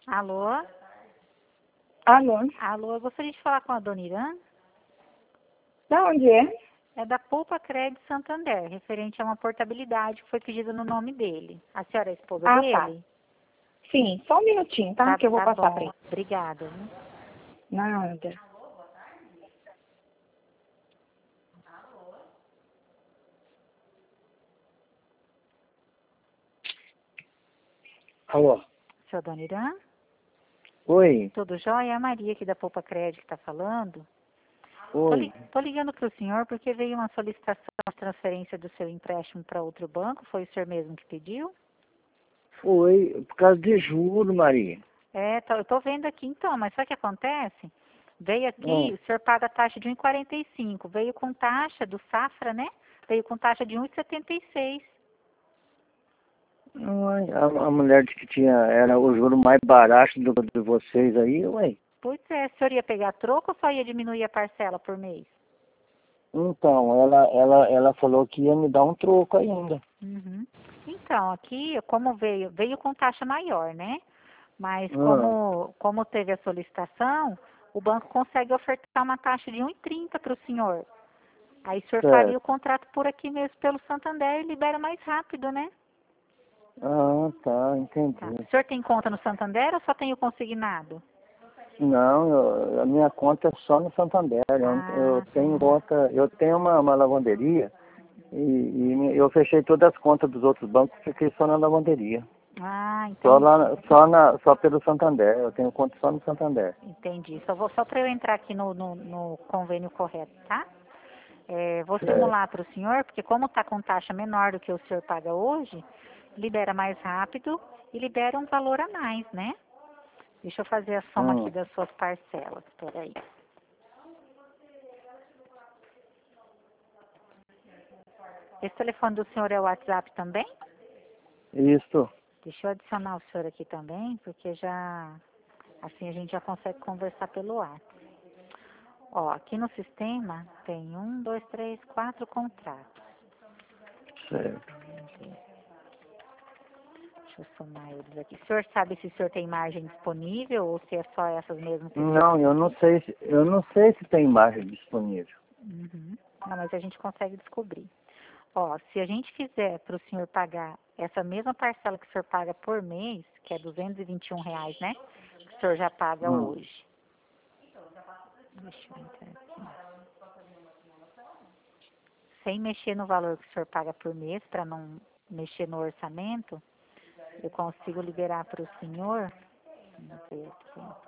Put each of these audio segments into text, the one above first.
Alô? Alô? Alô, eu gostaria de falar com a dona Irã. Da onde é? É da Poupa Crédito Santander, referente a uma portabilidade que foi pedida no nome dele. A senhora é a esposa Ah, dele? tá. Sim, só um minutinho, tá? Que eu vou Tá passar bom. pra ele. Obrigada. Viu? Nada. Alô? Senhora dona Irã? Oi? Tudo jóia? É a Maria aqui da Poupa Crédito que está falando. Oi? Tô ligando para o senhor porque veio uma solicitação de transferência do seu empréstimo para outro banco. Foi o senhor mesmo que pediu? Foi por causa de juro, Maria. Eu tô vendo aqui então, mas sabe o que acontece? Veio aqui, Hum. o senhor paga taxa de 1,45. Veio com taxa do Safra, né? Veio com taxa de 1,76. Ai, a mulher disse que era o juro mais barato do de vocês aí, ué. Pois é, o senhor ia pegar troco ou só ia diminuir a parcela por mês? Então, ela falou que ia me dar um troco ainda. Uhum. Então, aqui, como veio com taxa maior, né? Mas Ah, como teve a solicitação, o banco consegue ofertar uma taxa de 1,30 para o senhor. Aí o senhor faria o certo. contrato por aqui mesmo pelo Santander e libera mais rápido, né? Ah, tá, Tá. entendi. O senhor tem conta no Santander ou só tem o consignado? Não, a minha conta é só no Santander. Eu Ah, tenho tá. conta, eu tenho uma lavanderia e eu fechei todas as contas dos outros bancos, fiquei só na lavanderia. Ah, Só entendi. lá, só pelo Santander. Eu tenho conta só no Santander. Entendi. Só para eu entrar aqui no convênio correto, tá? Vou Certo. simular para o senhor, porque como está com taxa menor do que o senhor paga hoje, libera mais rápido e libera um valor a mais, né? Deixa eu fazer a soma aqui Hum. das suas parcelas. Espera aí. Esse telefone do senhor é o WhatsApp também? Isso. Deixa eu adicionar o senhor aqui também, porque assim a gente já consegue conversar pelo WhatsApp. Ó, aqui no sistema tem 4 contratos. Certo. Deixa eu somar eles aqui. O senhor sabe se o senhor tem margem disponível ou se é só essas mesmo que o senhor Não, tem aqui? eu não sei se tem margem disponível. Uhum. Não, mas a gente consegue descobrir. Ó, se a gente fizer para o senhor pagar essa mesma parcela que o senhor paga por mês, que é R$ 221, né? Que o senhor já paga Hum. hoje. Deixa eu entrar aqui. Sem mexer no valor que o senhor paga por mês, para não mexer no orçamento, eu consigo liberar para o senhor. Vamos ver aqui.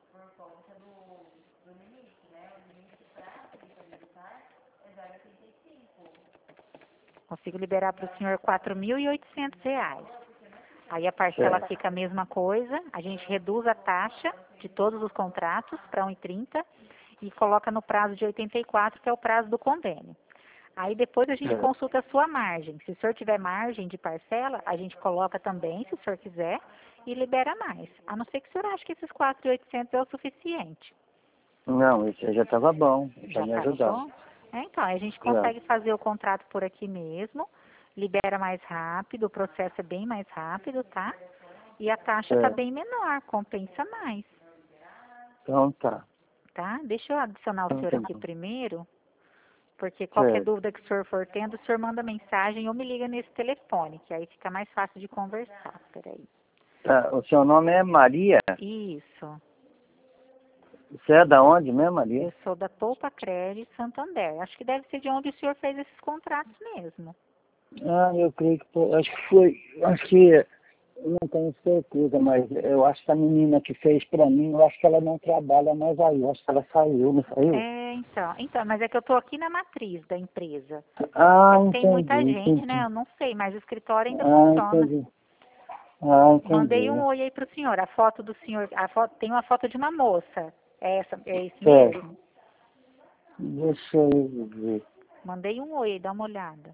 Consigo liberar para o senhor R$ 4.800. Aí a parcela Certo. fica a mesma coisa, a gente reduz a taxa de todos os contratos para 1,30 e coloca no prazo de 84, que é o prazo do convênio. Aí depois a gente Certo. consulta a sua margem. Se o senhor tiver margem de parcela, a gente coloca também, se o senhor quiser, e libera mais. A não ser que o senhor ache que esses 4.800 é o suficiente. Não, isso aí já estava bom. Já Já me estava ajudava. bom? Então, a gente Já. consegue fazer o contrato por aqui mesmo, libera mais rápido, o processo é bem mais rápido, tá? E a taxa está Certo. bem menor, compensa mais, Então tá. tá? Deixa eu adicionar o Então senhor tá aqui bom. primeiro, porque qualquer Certo. dúvida que o senhor for tendo, o senhor manda mensagem ou me liga nesse telefone, que aí fica mais fácil de conversar. Peraí. Tá, o seu nome é Maria? Isso. Você é da onde mesmo, Maria? Eu sou da Poupa Crédito Santander. Acho que deve ser de onde o senhor fez esses contratos mesmo. Ah, eu creio que acho que foi. Acho que. Eu não tenho certeza, mas eu acho que a menina que fez pra mim, eu acho que ela não trabalha mais aí. Eu acho que ela saiu, não saiu? Então, mas é que eu tô aqui na matriz da empresa. Ah, É que tem entendi, muita gente, né? entendi. Eu não sei, mas o escritório ainda Ah, funciona. entendi. Ah, Mandei um entendi. oi aí pro senhor. A foto do senhor, tem uma foto de uma moça. É esse Certo. mesmo? Deixa eu ver. Mandei um oi, dá uma olhada.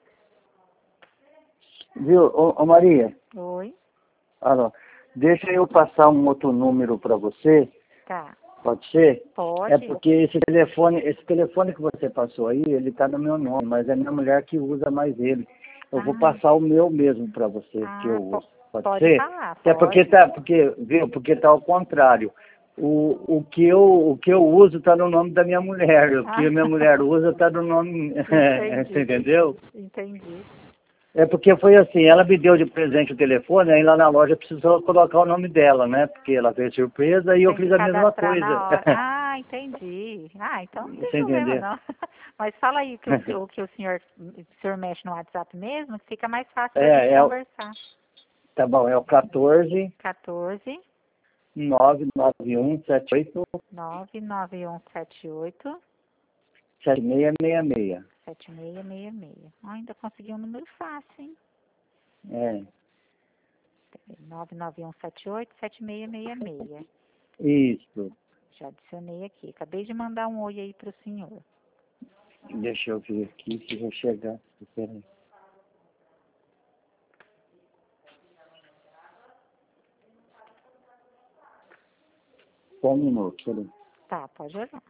Viu, ô Maria? Oi? Alô. Deixa eu passar um outro número para você, Tá. pode ser? É Pode? porque esse telefone que você passou aí, ele tá no meu nome, mas é minha mulher que usa mais ele. Eu vou Ah, passar o meu mesmo para você, que eu uso. Pode ser? falar, É pode. porque tá ao contrário. O que eu uso tá no nome da minha mulher. O que a minha mulher usa tá no nome. Você Entendi, entendeu? entendi. É porque foi assim, ela me deu de presente o telefone, aí lá na loja precisou colocar o nome dela, né? Porque ela fez surpresa e eu Tem que fiz a mesma cadastrar coisa. na hora. Ah, entendi. Ah, então não tem Você problema entendeu? não. Mas fala aí o que o senhor mexe no WhatsApp mesmo, que fica mais fácil da gente É, conversar. tá bom, é o 14 14 99178 99178 7666. 7666. Ah, ainda consegui um número fácil, hein? É, 99178 7666. isso. Já adicionei aqui. Acabei de mandar um oi aí pro senhor. Deixa eu ver aqui se vai chegar. Peraí. Só um minuto, peraí. Tá, pode olhar.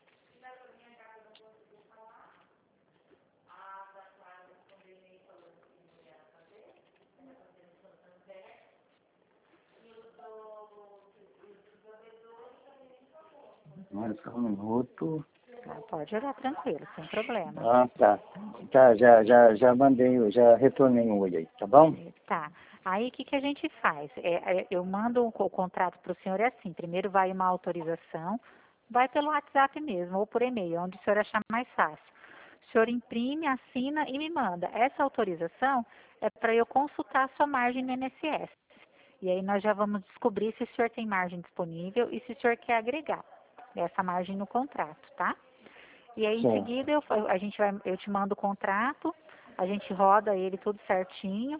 Mais só um minuto. Tá, pode olhar tranquilo, sem problema. Ah, tá. Tá, já mandei, já retornei um oi aí, tá bom? Tá. Aí o que a gente faz? Eu mando o contrato para o senhor, é assim, primeiro vai uma autorização, vai pelo WhatsApp mesmo, ou por e-mail, onde o senhor achar mais fácil. O senhor imprime, assina e me manda. Essa autorização é para eu consultar a sua margem no INSS. E aí nós já vamos descobrir se o senhor tem margem disponível e se o senhor quer agregar essa margem no contrato, tá? E aí em Certo. seguida eu te mando o contrato, a gente roda ele tudo certinho,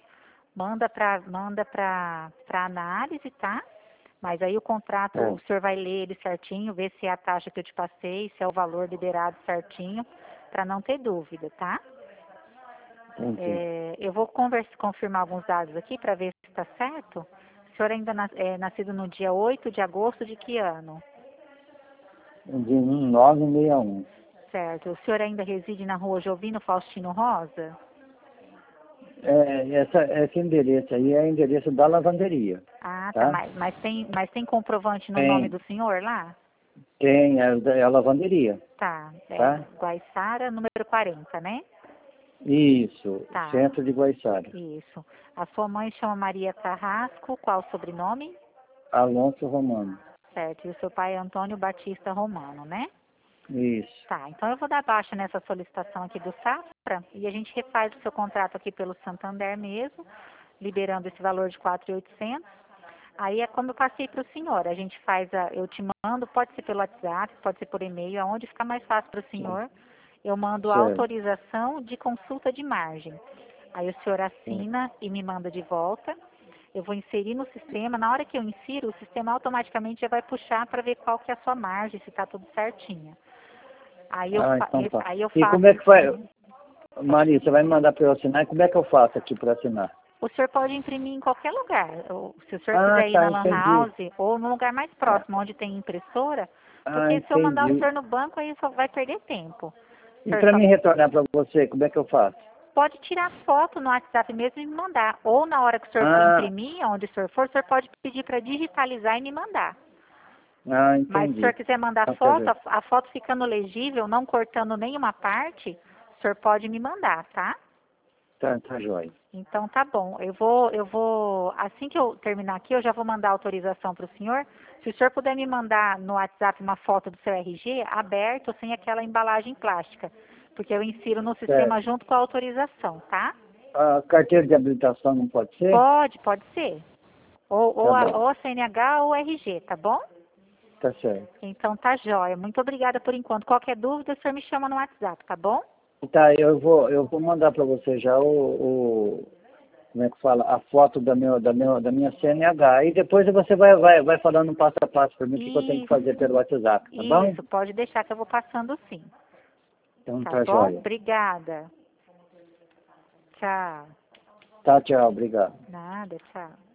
manda para análise, tá? Mas aí o contrato, o É, senhor vai ler ele certinho, ver se é a taxa que eu te passei, se é o valor liberado certinho, para não ter dúvida, tá? entendi. Eu vou confirmar alguns dados aqui para ver se está certo. O senhor ainda é nascido no dia 8 de agosto de que ano? De 1961. Certo. O senhor ainda reside na rua Jovino Faustino Rosa? É, esse endereço aí é o endereço da lavanderia, Ah, tá. tá? Mas tem comprovante no nome Tem, do senhor lá? é a lavanderia, Tá. É tá? Guaiçara, número 40, né? Isso, Tá. centro de Guaiçara. Isso. A sua mãe chama Maria Carrasco, qual o sobrenome? Alonso Romano. Certo. E o seu pai é Antônio Batista Romano, né? Isso, Tá. Então eu vou dar baixa nessa solicitação aqui do Safra e a gente refaz o seu contrato aqui pelo Santander mesmo, liberando esse valor de 4.800. Aí é como eu passei para o senhor, a gente faz eu te mando, pode ser pelo WhatsApp, pode ser por e-mail, aonde ficar mais fácil para o senhor. Eu mando a certo. autorização de consulta de margem. Aí o senhor Certo. assina e me manda de volta. Eu vou inserir no sistema. Na hora que eu insiro, o sistema automaticamente já vai puxar para ver qual que é a sua margem, se está tudo certinho. Aí eu, Ah, fa- então tá. aí eu E faço. como é que faz? Maria, você vai me mandar para eu assinar? E como é que eu faço aqui para assinar? O senhor pode imprimir em qualquer lugar. Se o senhor Ah, quiser ir tá, na Lan entendi. House ou no lugar mais Ah, próximo, onde tem impressora, porque se eu mandar o entendi. senhor no banco, aí só vai perder tempo. O E senhor para só mim retornar para você, como é que eu faço? pode tirar foto no WhatsApp mesmo e me mandar. Ou na hora que o senhor for Ah, imprimir, onde o senhor pode pedir para digitalizar e me mandar. Mas se o senhor entendi. quiser mandar Então, tá foto, joia. a foto ficando legível, não cortando nenhuma parte, o senhor pode me mandar, tá? Tá joia. Então tá bom. Assim que eu terminar aqui, eu já vou mandar a autorização para o senhor. Se o senhor puder me mandar no WhatsApp uma foto do seu RG aberto, sem aquela embalagem plástica, porque eu insiro no Certo. sistema junto com a autorização, tá? A carteira de habilitação não pode ser? Pode ser. Ou, Tá ou, a, bom, ou a CNH ou o RG, tá bom? tá certo. Então tá jóia. Muito obrigada por enquanto. Qualquer dúvida, o senhor me chama no WhatsApp, tá bom? Tá, eu vou mandar para você já como é que fala, a foto da minha CNH. E depois você vai falando passo a passo para mim o que eu tenho que fazer Isso, pelo WhatsApp, tá bom? isso. Pode deixar que eu vou passando sim. Então Tá tá bom? joia. Obrigada. Tchau. Tá, tchau, obrigado. Nada, tchau.